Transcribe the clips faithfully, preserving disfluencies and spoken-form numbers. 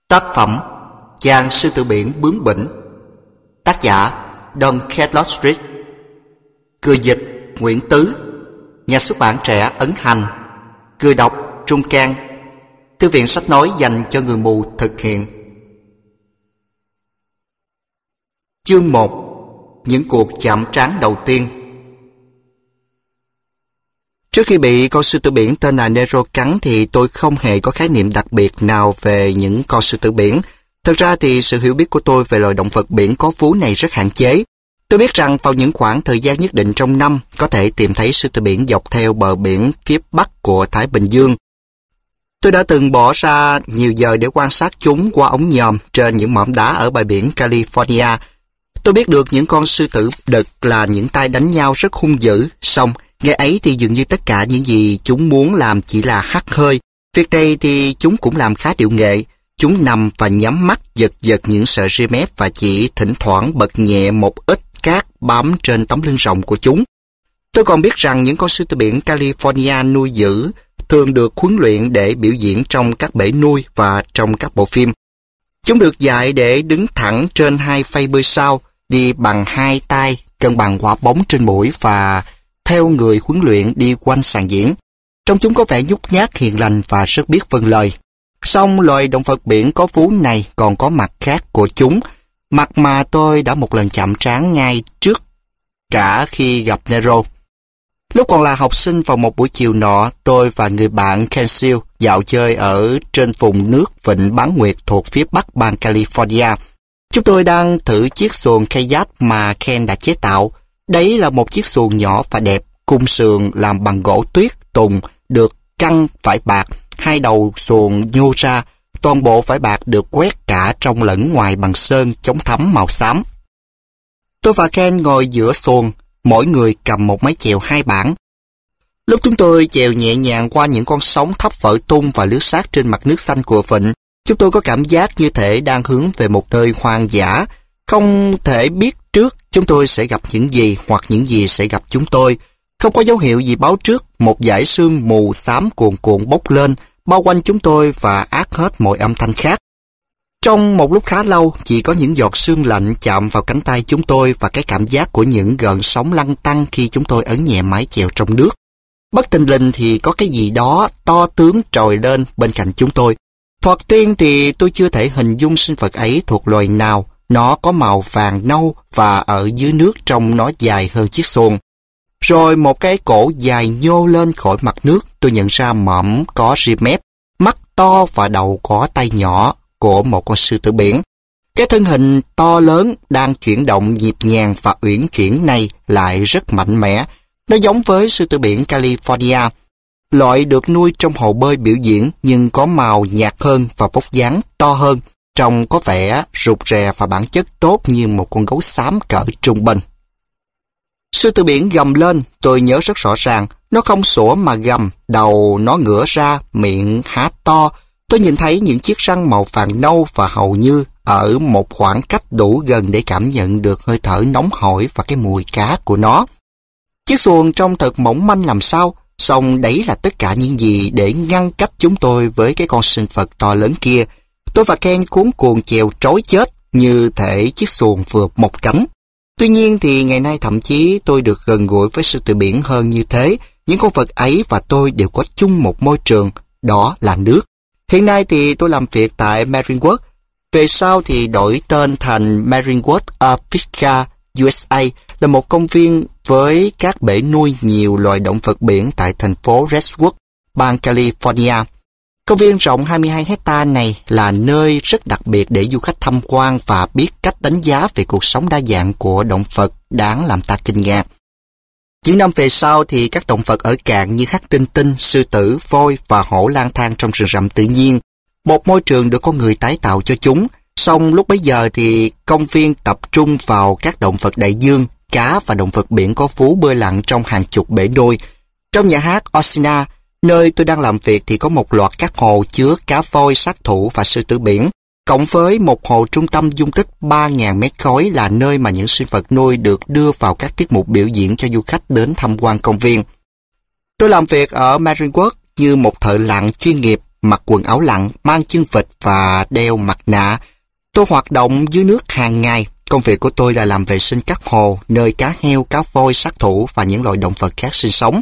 Tác phẩm Chàng sư tử biển bướng bỉnh. Tác giả Don Carlos. Người dịch Nguyễn Tứ. Nhà xuất bản Trẻ Ấn Hành. Người đọc Trung Can. Thư viện sách nói dành cho người mù thực hiện. Chương một. Những cuộc chạm trán đầu tiên. Trước khi bị con sư tử biển tên là Nero cắn thì tôi không hề có khái niệm đặc biệt nào về những con sư tử biển. Thật ra thì sự hiểu biết của tôi về loài động vật biển có vú này rất hạn chế. Tôi biết rằng vào những khoảng thời gian nhất định trong năm có thể tìm thấy sư tử biển dọc theo bờ biển phía bắc của Thái Bình Dương. Tôi đã từng bỏ ra nhiều giờ để quan sát chúng qua ống nhòm trên những mỏm đá ở bãi biển California. Tôi biết được những con sư tử đực là những tay đánh nhau rất hung dữ, song ngày ấy thì dường như tất cả những gì chúng muốn làm chỉ là hắt hơi. Việc này thì chúng cũng làm khá điệu nghệ. Chúng nằm và nhắm mắt giật giật những sợi ria mép và chỉ thỉnh thoảng bật nhẹ một ít cát bám trên tấm lưng rộng của chúng. Tôi còn biết rằng những con sư tử biển California nuôi giữ thường được huấn luyện để biểu diễn trong các bể nuôi và trong các bộ phim. Chúng được dạy để đứng thẳng trên hai phây bơi sao, đi bằng hai tay, cân bằng quả bóng trên mũi và theo người huấn luyện đi quanh sàn diễn. Trông chúng có vẻ nhút nhát, hiền lành và rất biết vâng lời. Song loài động vật biển có vú này còn có mặt khác của chúng, mặt mà tôi đã một lần chạm trán ngay trước cả khi gặp Nero. Lúc còn là học sinh vào một buổi chiều nọ, tôi và người bạn Kensil dạo chơi ở trên vùng nước vịnh Bán Nguyệt thuộc phía bắc bang California. Chúng tôi đang thử chiếc xuồng kayak mà Ken đã chế tạo. Đấy là một chiếc xuồng nhỏ và đẹp, cung sườn làm bằng gỗ tuyết tùng, được căng vải bạc, hai đầu xuồng nhô ra, toàn bộ vải bạc được quét cả trong lẫn ngoài bằng sơn chống thấm màu xám. Tôi và Ken ngồi giữa xuồng, mỗi người cầm một mái chèo hai bảng. Lúc chúng tôi chèo nhẹ nhàng qua những con sóng thấp vỡ tung và lướt sát trên mặt nước xanh của vịnh, chúng tôi có cảm giác như thể đang hướng về một nơi hoang dã, không thể biết trước chúng tôi sẽ gặp những gì hoặc những gì sẽ gặp chúng tôi. Không có dấu hiệu gì báo trước, một dải sương mù xám cuồn cuộn bốc lên, bao quanh chúng tôi và át hết mọi âm thanh khác. Trong một lúc khá lâu, chỉ có những giọt sương lạnh chạm vào cánh tay chúng tôi và cái cảm giác của những gợn sóng lăn tăn khi chúng tôi ấn nhẹ mái chèo trong nước. Bất thình lình thì có cái gì đó to tướng trồi lên bên cạnh chúng tôi. Thoạt tiên thì tôi chưa thể hình dung sinh vật ấy thuộc loài nào. Nó có màu vàng nâu và ở dưới nước trông nó dài hơn chiếc xuồng. Rồi một cái cổ dài nhô lên khỏi mặt nước, tôi nhận ra mõm có ria mép, mắt to và đầu có tay nhỏ của một con sư tử biển. Cái thân hình to lớn đang chuyển động nhịp nhàng và uyển chuyển này lại rất mạnh mẽ. Nó giống với sư tử biển California, loại được nuôi trong hồ bơi biểu diễn nhưng có màu nhạt hơn và vóc dáng to hơn, trông có vẻ rụt rè và bản chất tốt như một con gấu xám cỡ trung bình. Sư tử biển gầm lên, tôi nhớ rất rõ ràng, nó không sủa mà gầm, đầu nó ngửa ra, miệng há to. Tôi nhìn thấy những chiếc răng màu vàng nâu và hầu như ở một khoảng cách đủ gần để cảm nhận được hơi thở nóng hổi và cái mùi cá của nó. Chiếc xuồng trông thật mỏng manh làm sao, song đấy là tất cả những gì để ngăn cách chúng tôi với cái con sinh vật to lớn kia. Tôi và Ken cuống cuồng chèo trói chết như thể chiếc xuồng vừa một cánh. Tuy nhiên thì ngày nay thậm chí tôi được gần gũi với sư tử biển hơn như thế. Những con vật ấy và tôi đều có chung một môi trường, đó là nước. Hiện nay thì tôi làm việc tại Marine World. Về sau thì đổi tên thành Marine World of Pisgah, u ét a, là một công viên với các bể nuôi nhiều loài động vật biển tại thành phố Redwood, bang California. Công viên rộng hai mươi hai héc ta này là nơi rất đặc biệt để du khách tham quan và biết cách đánh giá về cuộc sống đa dạng của động vật đáng làm ta kinh ngạc. Những năm về sau thì các động vật ở cạn như hắc tinh tinh, sư tử, voi và hổ lang thang trong rừng rậm tự nhiên, một môi trường được con người tái tạo cho chúng. Song lúc bấy giờ thì công viên tập trung vào các động vật đại dương, cá và động vật biển có vú bơi lặn trong hàng chục bể nuôi. Trong nhà hát Osina, nơi tôi đang làm việc thì có một loạt các hồ chứa cá voi, sát thủ và sư tử biển, cộng với một hồ trung tâm dung tích ba nghìn mét khối là nơi mà những sinh vật nuôi được đưa vào các tiết mục biểu diễn cho du khách đến tham quan công viên. Tôi làm việc ở Marine World như một thợ lặn chuyên nghiệp, mặc quần áo lặn, mang chân vịt và đeo mặt nạ. Tôi hoạt động dưới nước hàng ngày. Công việc của tôi là làm vệ sinh các hồ, nơi cá heo, cá voi, sát thủ và những loài động vật khác sinh sống.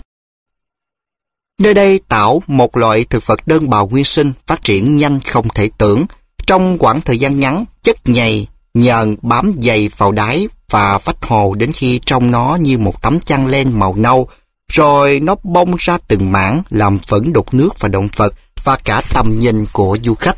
Nơi đây tảo, một loại thực vật đơn bào nguyên sinh, phát triển nhanh không thể tưởng. Trong khoảng thời gian ngắn, chất nhầy, nhờn bám dày vào đáy và vách hồ đến khi trông nó như một tấm chăn len màu nâu, rồi nó bong ra từng mảng làm vẫn đục nước và động vật và cả tầm nhìn của du khách.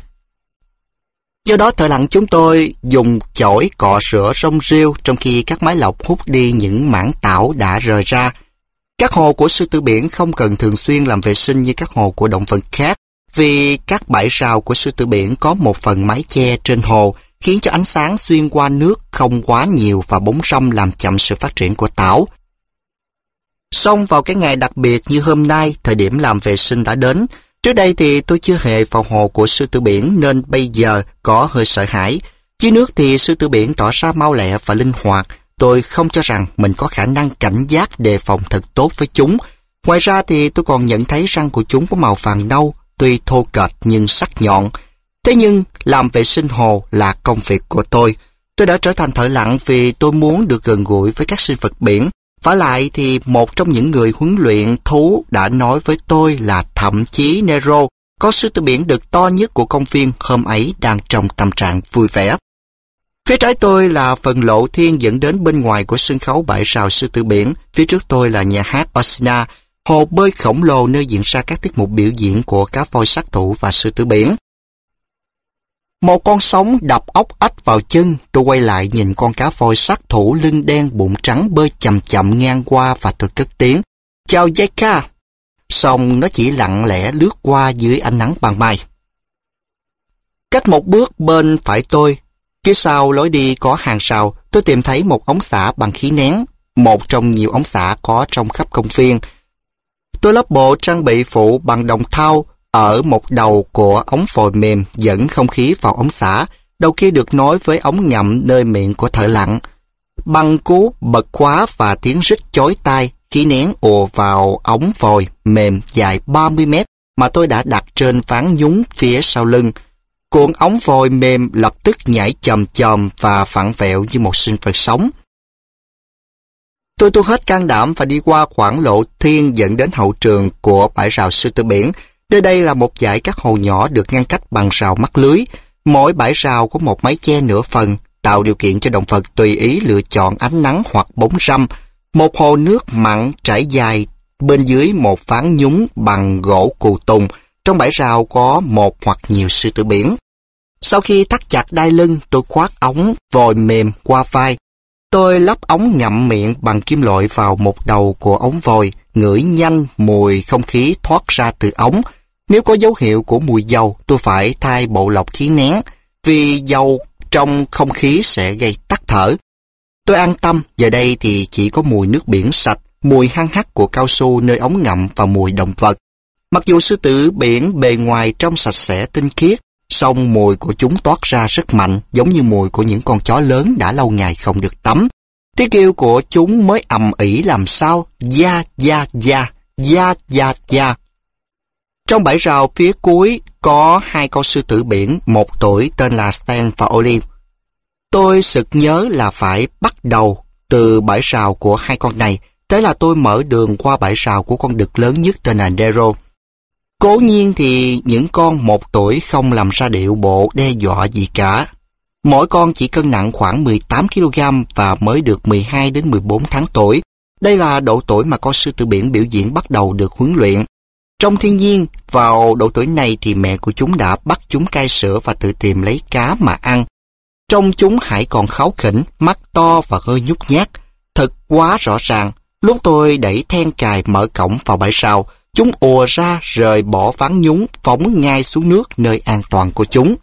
Do đó thợ lặn chúng tôi dùng chổi cọ rửa rong rêu trong khi các máy lọc hút đi những mảng tảo đã rời ra. Các hồ của sư tử biển không cần thường xuyên làm vệ sinh như các hồ của động vật khác, vì các bãi rào của sư tử biển có một phần mái che trên hồ, khiến cho ánh sáng xuyên qua nước không quá nhiều và bóng râm làm chậm sự phát triển của tảo. Song vào cái ngày đặc biệt như hôm nay, thời điểm làm vệ sinh đã đến. Trước đây thì tôi chưa hề vào hồ của sư tử biển nên bây giờ có hơi sợ hãi. Dưới nước thì sư tử biển tỏ ra mau lẹ và linh hoạt. Tôi không cho rằng mình có khả năng cảnh giác đề phòng thật tốt với chúng. Ngoài ra thì tôi còn nhận thấy răng của chúng có màu vàng nâu, tuy thô kệch nhưng sắc nhọn. Thế nhưng làm vệ sinh hồ là công việc của tôi. Tôi đã trở thành thợ lặn vì tôi muốn được gần gũi với các sinh vật biển. Vả lại thì một trong những người huấn luyện thú đã nói với tôi là thậm chí Nero, con sư tử biển đực to nhất của công viên, hôm ấy đang trong tâm trạng vui vẻ. Phía trái tôi là phần lộ thiên dẫn đến bên ngoài của sân khấu bãi rào sư tử biển. Phía trước tôi là nhà hát Orsina, hồ bơi khổng lồ nơi diễn ra các tiết mục biểu diễn của cá voi sát thủ và sư tử biển. Một con sóng đập ốc ếch vào chân, tôi quay lại nhìn con cá voi sát thủ lưng đen bụng trắng bơi chậm chậm ngang qua và tôi cất tiếng "Chào Jaika." Xong nó chỉ lặng lẽ lướt qua dưới ánh nắng ban mai. Cách một bước bên phải tôi, phía sau lối đi có hàng rào, tôi tìm thấy một ống xả bằng khí nén, một trong nhiều ống xả có trong khắp công viên. Tôi lắp bộ trang bị phụ bằng đồng thau ở một đầu của ống phồi mềm dẫn không khí vào ống xả, đầu kia được nối với ống ngậm nơi miệng của thợ lặn. Bằng cú bật khóa và tiếng rít chói tai, khí nén ùa vào ống vòi mềm dài ba mươi mét mà tôi đã đặt trên ván nhúng phía sau lưng. Cuộn ống vòi mềm lập tức nhảy chồm chồm và phẳng vẹo như một sinh vật sống. Tôi tu hết can đảm và đi qua khoảng lộ thiên dẫn đến hậu trường của bãi rào sư tử biển. Nơi đây là một dải các hồ nhỏ được ngăn cách bằng rào mắc lưới. Mỗi bãi rào có một mái che nửa phần, tạo điều kiện cho động vật tùy ý lựa chọn ánh nắng hoặc bóng râm. Một hồ nước mặn trải dài bên dưới một ván nhúng bằng gỗ cù tùng. Trong bãi rào có một hoặc nhiều sư tử biển. Sau khi thắt chặt đai lưng, tôi khoác ống vòi mềm qua vai. Tôi lắp ống ngậm miệng bằng kim loại vào một đầu của ống vòi, ngửi nhanh mùi không khí thoát ra từ ống. Nếu có dấu hiệu của mùi dầu, tôi phải thay bộ lọc khí nén, vì dầu trong không khí sẽ gây tắc thở. Tôi an tâm, giờ đây thì chỉ có mùi nước biển sạch, mùi hăng hắc của cao su nơi ống ngậm và mùi động vật. Mặc dù sư tử biển bề ngoài trông sạch sẽ tinh khiết, song mùi của chúng toát ra rất mạnh, giống như mùi của những con chó lớn đã lâu ngày không được tắm. Tiếng kêu của chúng mới ầm ĩ làm sao, da da da, da da da. Trong bãi rào phía cuối có hai con sư tử biển, một tuổi tên là Stan và Olive. Tôi sực nhớ là phải bắt đầu từ bãi rào của hai con này, thế là tôi mở đường qua bãi rào của con đực lớn nhất tên là Nero. Cố nhiên thì những con một tuổi không làm ra điệu bộ đe dọa gì cả. Mỗi con chỉ cân nặng khoảng mười tám ki lô gam và mới được mười hai đến mười bốn tháng tuổi. Đây là độ tuổi mà con sư tử biển biểu diễn bắt đầu được huấn luyện. Trong thiên nhiên, vào độ tuổi này thì mẹ của chúng đã bắt chúng cai sữa và tự tìm lấy cá mà ăn. Trông chúng hãy còn kháu khỉnh, mắt to và hơi nhút nhát. Thật quá rõ ràng, lúc tôi đẩy then cài mở cổng vào bãi rào, chúng ùa ra rời bỏ ván nhúng, phóng ngay xuống nước nơi an toàn của chúng.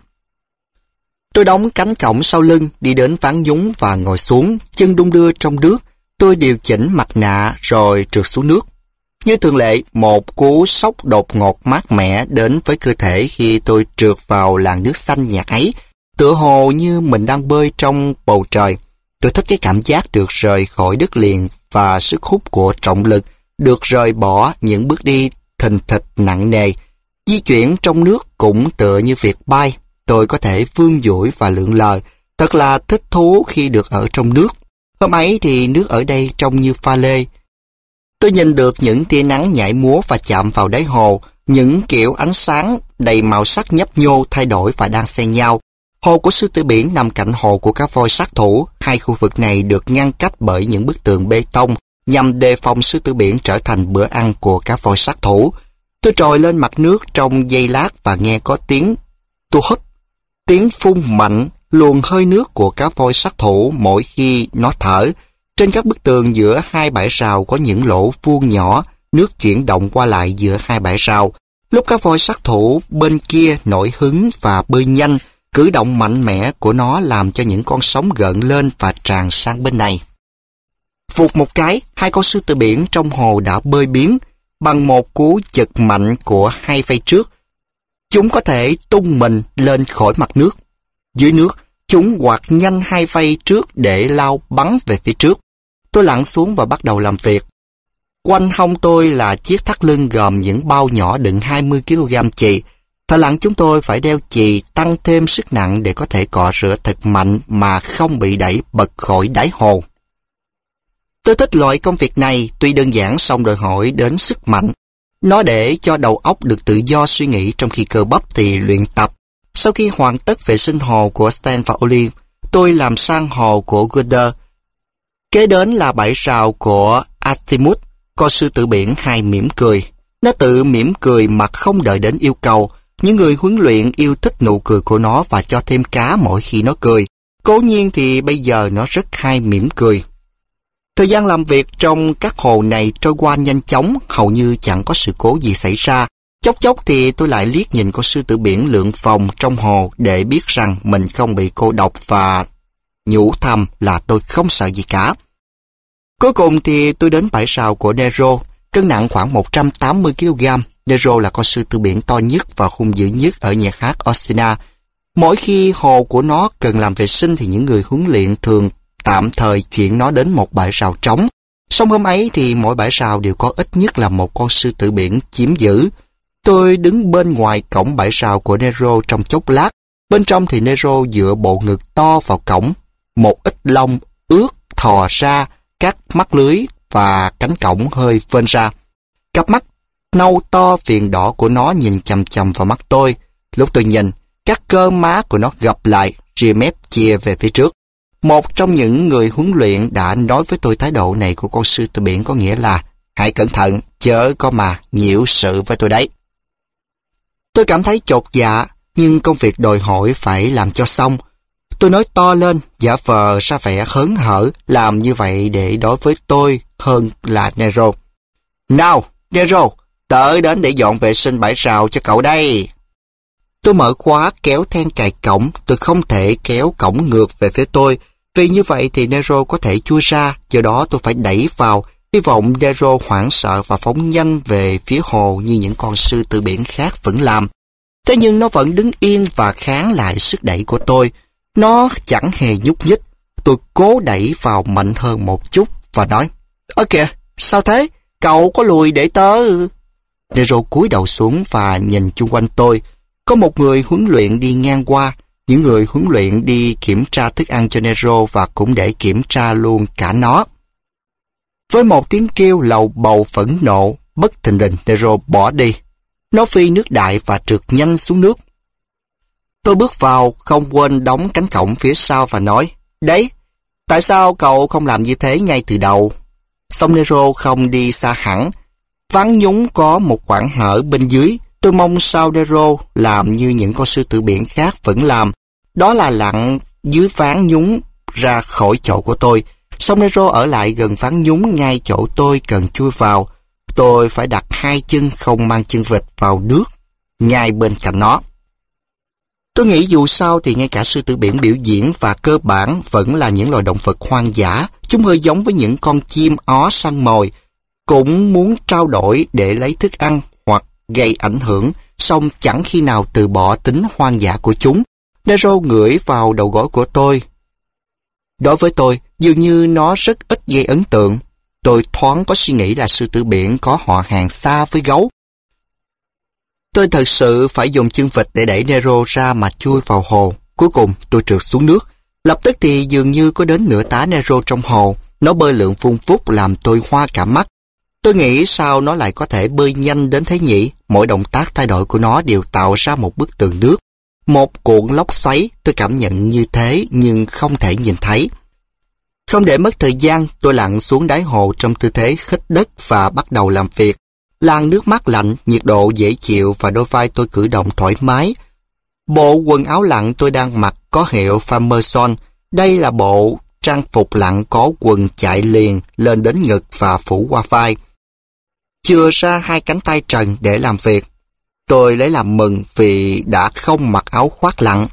Tôi đóng cánh cổng sau lưng, đi đến ván nhúng và ngồi xuống, chân đung đưa trong nước. Tôi điều chỉnh mặt nạ rồi trượt xuống nước. Như thường lệ, một cú sốc đột ngột mát mẻ đến với cơ thể khi tôi trượt vào làn nước xanh nhạt ấy, tựa hồ như mình đang bơi trong bầu trời. Tôi thích cái cảm giác được rời khỏi đất liền và sức hút của trọng lực, được rời bỏ những bước đi thình thịch nặng nề. Di chuyển trong nước cũng tựa như việc bay. Tôi có thể vươn dũi và lượn lờ. Thật là thích thú khi được ở trong nước. Hôm ấy thì nước ở đây trông như pha lê. Tôi nhìn được những tia nắng nhảy múa và chạm vào đáy hồ, những kiểu ánh sáng đầy màu sắc nhấp nhô thay đổi và đang xen nhau. Hồ của Sư Tử Biển nằm cạnh hồ của cá voi sát thủ. Hai khu vực này được ngăn cách bởi những bức tường bê tông nhằm đề phòng Sư Tử Biển trở thành bữa ăn của cá voi sát thủ. Tôi trồi lên mặt nước trong giây lát và nghe có tiếng tu hút, tiếng phun mạnh luồng hơi nước của cá voi sát thủ mỗi khi nó thở. Trên các bức tường giữa hai bãi rào có những lỗ vuông nhỏ, nước chuyển động qua lại giữa hai bãi rào. Lúc cá voi sát thủ bên kia nổi hứng và bơi nhanh, cử động mạnh mẽ của nó làm cho những con sóng gợn lên và tràn sang bên này. Vụt một cái, hai con sư tử biển trong hồ đã bơi biến. Bằng một cú giật mạnh của hai phay trước, chúng có thể tung mình lên khỏi mặt nước. Dưới nước, chúng quạt nhanh hai phay trước để lao bắn về phía trước. Tôi lặn xuống và bắt đầu làm việc. Quanh hông tôi là chiếc thắt lưng gồm những bao nhỏ đựng hai mươi ki lô gam chì. Thợ lặn chúng tôi phải đeo chì tăng thêm sức nặng để có thể cọ rửa thật mạnh mà không bị đẩy bật khỏi đáy hồ. Tôi thích loại công việc này, tuy đơn giản song đòi hỏi đến sức mạnh. Nó để cho đầu óc được tự do suy nghĩ trong khi cơ bắp thì luyện tập. Sau khi hoàn tất vệ sinh hồ của Stan và Olin, tôi làm sang hồ của Guder. Kế đến là bãi rào của Azimuth. Con sư tử biển hay mỉm cười. Nó tự mỉm cười mà không đợi đến yêu cầu. Những người huấn luyện yêu thích nụ cười của nó và cho thêm cá mỗi khi nó cười. Cố nhiên thì bây giờ nó rất hay mỉm cười. Thời gian làm việc trong các hồ này trôi qua nhanh chóng, hầu như chẳng có sự cố gì xảy ra. Chốc chốc thì tôi lại liếc nhìn con sư tử biển lượn vòng trong hồ để biết rằng mình không bị cô độc và nhủ thầm là tôi không sợ gì cả. Cuối cùng thì tôi đến bãi rào của Nero, cân nặng khoảng một trăm tám mươi ki lô gam. Nero là con sư tử biển to nhất và hung dữ nhất ở nhà hát Orsina. Mỗi khi hồ của nó cần làm vệ sinh thì những người huấn luyện thường tạm thời chuyển nó đến một bãi rào trống. Song hôm ấy thì mỗi bãi rào đều có ít nhất là một con sư tử biển chiếm giữ. Tôi đứng bên ngoài cổng bãi rào của Nero trong chốc lát. Bên trong thì Nero dựa bộ ngực to vào cổng. Một ít lông ướt thò ra các mắt lưới và cánh cổng hơi vênh ra. Cặp mắt nâu to viền đỏ của nó nhìn chằm chằm vào mắt tôi. Lúc tôi nhìn, các cơ má của nó gập lại, ria mép chia về phía trước. Một trong những người huấn luyện đã nói với tôi thái độ này của con sư tử biển có nghĩa là hãy cẩn thận, chớ có mà nhiễu sự với tôi đấy. Tôi cảm thấy chột dạ, nhưng công việc đòi hỏi phải làm cho xong. Tôi nói to lên, giả vờ ra vẻ hớn hở, làm như vậy để đối với tôi hơn là Nero. Nào, Nero, tới đến để dọn vệ sinh bãi rào cho cậu đây. Tôi mở khóa kéo then cài cổng, tôi không thể kéo cổng ngược về phía tôi, vì như vậy thì Nero có thể chui ra, do đó tôi phải đẩy vào, hy vọng Nero hoảng sợ và phóng nhanh về phía hồ như những con sư tử biển khác vẫn làm. Thế nhưng nó vẫn đứng yên và kháng lại sức đẩy của tôi. Nó chẳng hề nhúc nhích. Tôi cố đẩy vào mạnh hơn một chút và nói, ơ kìa, sao thế? Cậu có lùi để tớ... Nero cúi đầu xuống và nhìn chung quanh tôi. Có một người huấn luyện đi ngang qua. Những người huấn luyện đi kiểm tra thức ăn cho Nero và cũng để kiểm tra luôn cả nó. Với một tiếng kêu lầu bầu phẫn nộ, bất thình lình Nero bỏ đi. Nó phi nước đại và trượt nhanh xuống nước. Tôi bước vào, không quên đóng cánh cổng phía sau và nói, đấy, tại sao cậu không làm như thế ngay từ đầu? Song Nero không đi xa hẳn. Ván nhúng có một khoảng hở bên dưới. Tôi mong sao Nero làm như những con sư tử biển khác vẫn làm. Đó là lặn dưới ván nhúng ra khỏi chỗ của tôi. Song Nero ở lại gần ván nhúng ngay chỗ tôi cần chui vào. Tôi phải đặt hai chân không mang chân vịt vào nước ngay bên cạnh nó. Tôi nghĩ dù sao thì ngay cả sư tử biển biểu diễn và cơ bản vẫn là những loài động vật hoang dã. Chúng hơi giống với những con chim ó săn mồi, cũng muốn trao đổi để lấy thức ăn hoặc gây ảnh hưởng, song chẳng khi nào từ bỏ tính hoang dã của chúng. Nero ngửi vào đầu gối của tôi. Đối với tôi, dường như nó rất ít gây ấn tượng. Tôi thoáng có suy nghĩ là sư tử biển có họ hàng xa với gấu. Tôi thật sự phải dùng chân vịt để đẩy Nero ra mà chui vào hồ. Cuối cùng tôi trượt xuống nước. Lập tức thì dường như có đến nửa tá Nero trong hồ. Nó bơi lượn vun vút làm tôi hoa cả mắt. Tôi nghĩ sao nó lại có thể bơi nhanh đến thế nhỉ? Mỗi động tác thay đổi của nó đều tạo ra một bức tường nước. Một cuộn lốc xoáy, tôi cảm nhận như thế nhưng không thể nhìn thấy. Không để mất thời gian, tôi lặn xuống đáy hồ trong tư thế khít đất và bắt đầu làm việc. Làn nước mát lạnh, nhiệt độ dễ chịu và đôi vai tôi cử động thoải mái. Bộ quần áo lặn tôi đang mặc có hiệu Famerson. Đây là bộ trang phục lặn có quần chạy liền lên đến ngực và phủ qua vai. Chừa ra hai cánh tay trần để làm việc. Tôi lấy làm mừng vì đã không mặc áo khoác lặn.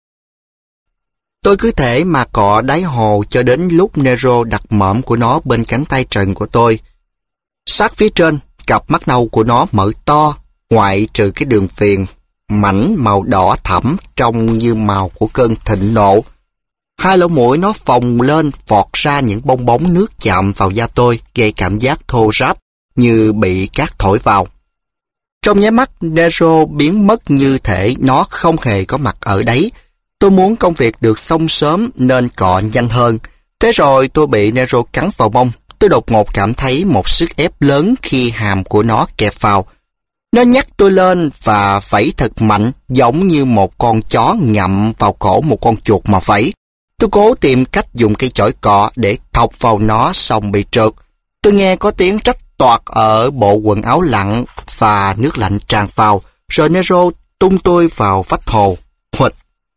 Tôi cứ thể mà cọ đáy hồ cho đến lúc Nero đặt mõm của nó bên cánh tay trần của tôi. Sát phía trên, cặp mắt nâu của nó mở to, ngoại trừ cái đường viền mảnh màu đỏ thẫm trông như màu của cơn thịnh nộ. Hai lỗ mũi nó phồng lên, vọt ra những bong bóng nước chạm vào da tôi, gây cảm giác thô ráp như bị cát thổi vào. Trong nháy mắt, Nero biến mất như thể nó không hề có mặt ở đấy. Tôi muốn công việc được xong sớm nên cọ nhanh hơn. Thế rồi tôi bị Nero cắn vào mông. Tôi đột ngột cảm thấy một sức ép lớn khi hàm của nó kẹp vào. Nó nhắc tôi lên và vẫy thật mạnh, giống như một con chó ngậm vào cổ một con chuột mà vẫy. Tôi cố tìm cách dùng cây chổi cọ để thọc vào nó xong bị trượt. Tôi nghe có tiếng trách toạc ở bộ quần áo lặn và nước lạnh tràn vào, rồi Nero tung tôi vào vách hồ. Huỵch!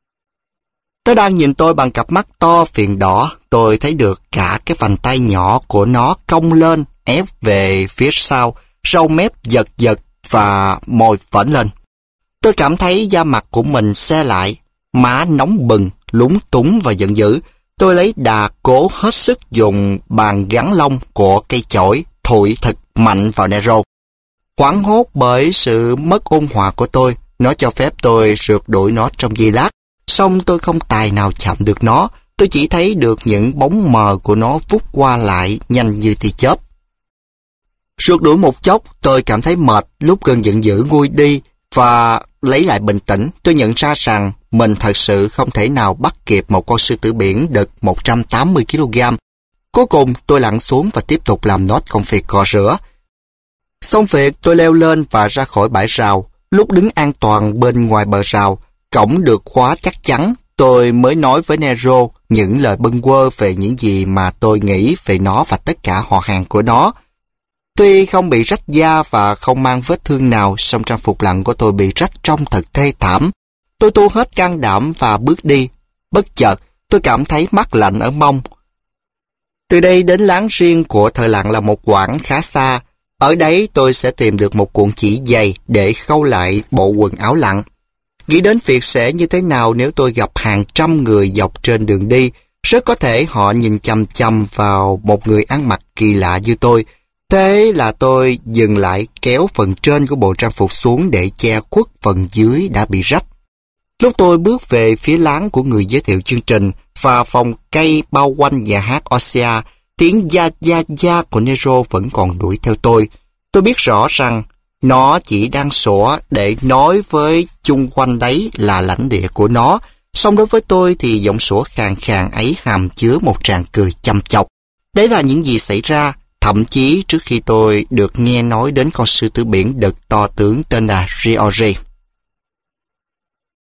Nó đang nhìn tôi bằng cặp mắt to phiền đỏ. Tôi thấy được cả cái vành tay nhỏ của nó cong lên, ép về phía sau, râu mép giật giật và môi phởn lên. Tôi cảm thấy da mặt của mình se lại, má nóng bừng, lúng túng và giận dữ. Tôi lấy đà cố hết sức dùng bàn gắn lông của cây chổi thổi thật mạnh vào Nero. Hoảng hốt bởi sự mất ôn hòa của tôi, nó cho phép tôi rượt đuổi nó trong giây lát. Song tôi không tài nào chạm được nó, tôi chỉ thấy được những bóng mờ của nó vút qua lại nhanh như tia chớp. Rượt đuổi một chốc, tôi cảm thấy mệt, lúc cơn giận dữ nguôi đi và lấy lại bình tĩnh, tôi nhận ra rằng mình thật sự không thể nào bắt kịp một con sư tử biển đực một trăm tám mươi ki lô gam. Cuối cùng tôi lặn xuống và tiếp tục làm nốt công việc cọ rửa. Xong việc tôi leo lên và ra khỏi bãi rào. Lúc đứng an toàn bên ngoài bờ rào, cổng được khóa chắc chắn, tôi mới nói với Nero những lời bâng quơ về những gì mà tôi nghĩ về nó và tất cả họ hàng của nó. Tuy không bị rách da và không mang vết thương nào, song trang phục lặn của tôi bị rách trông thật thê thảm. Tôi tu hết can đảm và bước đi. Bất chợt, tôi cảm thấy mát lạnh ở mông. Từ đây đến láng riêng của thợ lặn là một quãng khá xa. Ở đấy tôi sẽ tìm được một cuộn chỉ dày để khâu lại bộ quần áo lặn. Nghĩ đến việc sẽ như thế nào nếu tôi gặp hàng trăm người dọc trên đường đi, rất có thể họ nhìn chằm chằm vào một người ăn mặc kỳ lạ như tôi. Thế là tôi dừng lại kéo phần trên của bộ trang phục xuống để che khuất phần dưới đã bị rách. Lúc tôi bước về phía láng của người giới thiệu chương trình và phòng cây bao quanh nhà hát Osea, tiếng da da da của Nero vẫn còn đuổi theo tôi. Tôi biết rõ rằng nó chỉ đang sủa để nói với chung quanh đấy là lãnh địa của nó. Song đối với tôi thì giọng sủa khàn khàn ấy hàm chứa một tràng cười chăm chọc. Đấy là những gì xảy ra, thậm chí trước khi tôi được nghe nói đến con sư tử biển đực to tướng tên là Georgie.